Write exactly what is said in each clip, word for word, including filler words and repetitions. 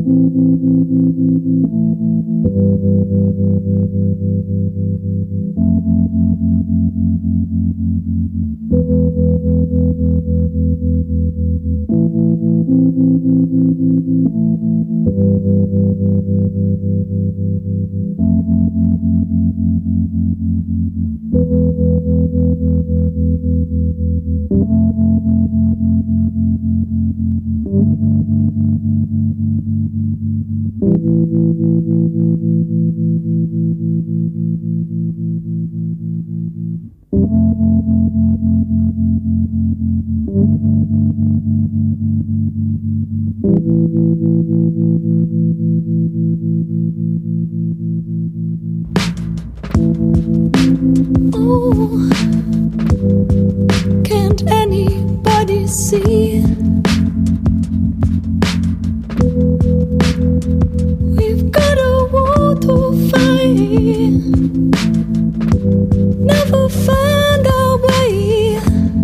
Oh, can't anybody see? We've got a war to fight. Never find our way,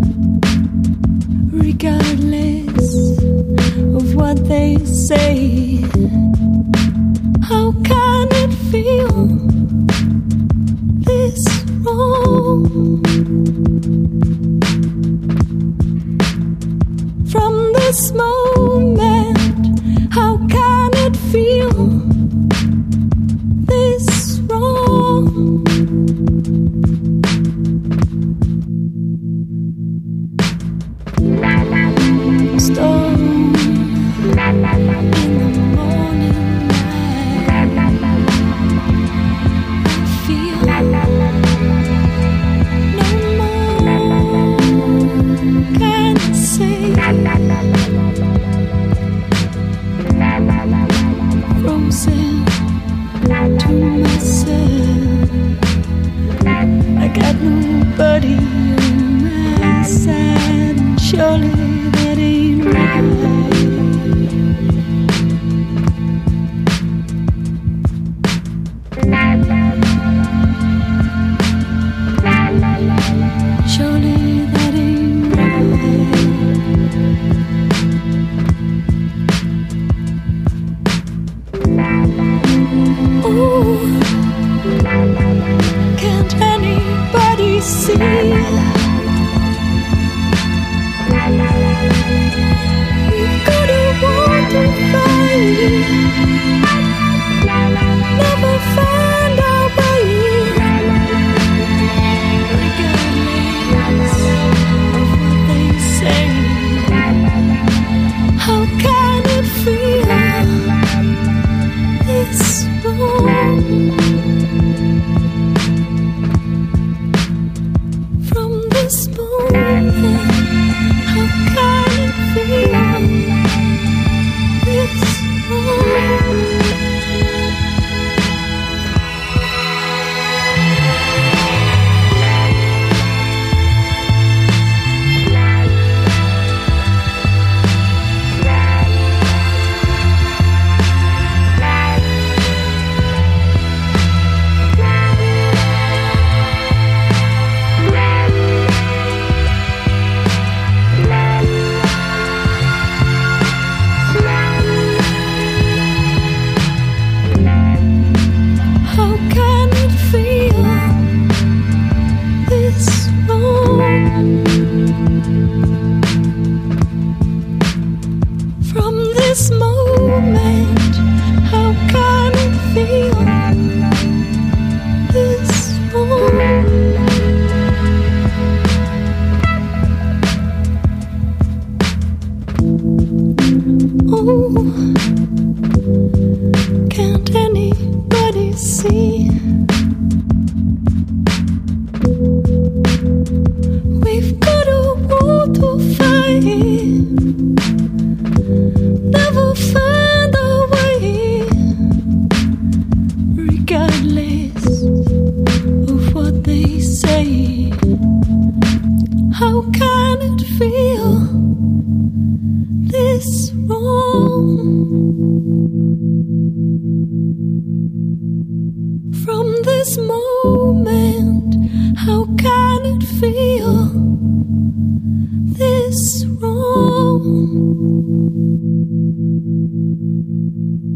regardless of what they say. How can it feel this wrong? From this moment, how can it feel this wrong? Storm in the morning light, I feel no more can I say. Frozen to myself, I got nobody on my side, and surely that ain't right. Surely that ain't right. Ooh, can't anybody see? We've got a war to fight. Never find our way, regardless of what they say. How can it feel this wrong? From this moment, how can it feel this wrong? How can it feel this wrong? From this moment, how can it feel this wrong? Oh, can't anybody see? We've got a war to fight. Never find our way, regardless of what they say. How can it feel this wrong? From this moment, how can it feel this wrong?